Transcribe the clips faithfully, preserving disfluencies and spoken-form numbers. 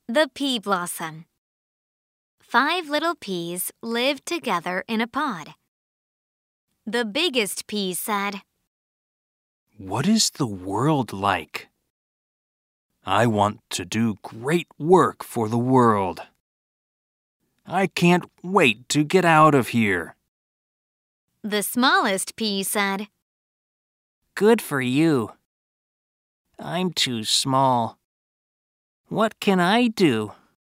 The Pea Blossom. Five little peas lived together in a pod. The biggest pea said, "What is the world like? I want to do great work for the world. I can't wait to get out of here." The smallest pea said, "Good for you. I'm too small. What can I do?"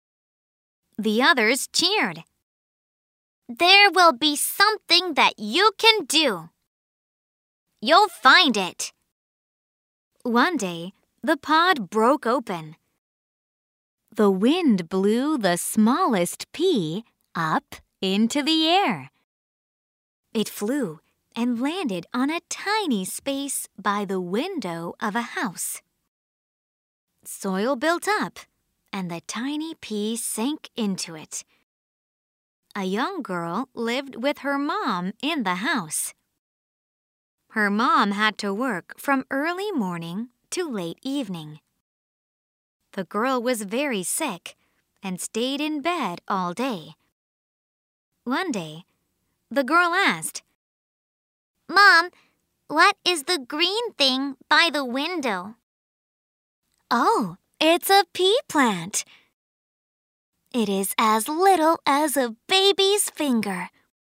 The others cheered. "There will be something that you can do. You'll find it." One day, the pod broke open. The wind blew the smallest pea up into the air. It flew and landed on a tiny space by the window of a house. Soil built up, and the tiny pea sank into it. A young girl lived with her mom in the house. Her mom had to work from early morning to late evening. The girl was very sick and stayed in bed all day. One day, the girl asked, "Mom, what is the green thing by the window?" "Oh, it's a pea plant. It is as little as a baby's finger."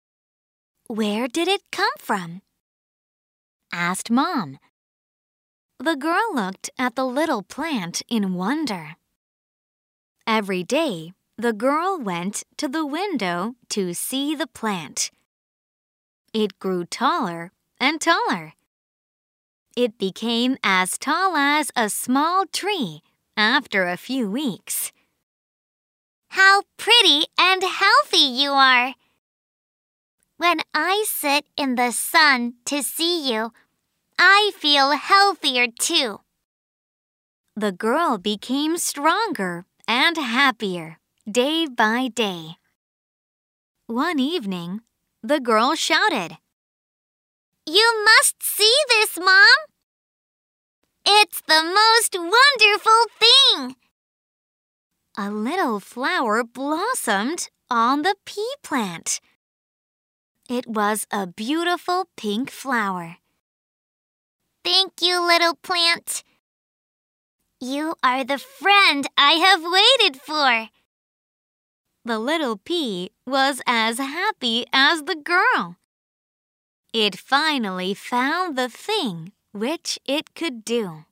"Where did it come from?" asked Mom. The girl looked at the little plant in wonder. Every day, the girl went to the window to see the plant. It grew taller and taller. It became as tall as a small tree after a few weeks. "How pretty and healthy you are! When I sit in the sun to see you, I feel healthier too." The girl became stronger and happier day by day. One evening, the girl shouted, "You must see this, Mom! It's the most wonderful thing!" A little flower blossomed on the pea plant. It was a beautiful pink flower. "Thank you, little plant. You are the friend I have waited for." The little pea was as happy as the girl. It finally found the thing which it could do.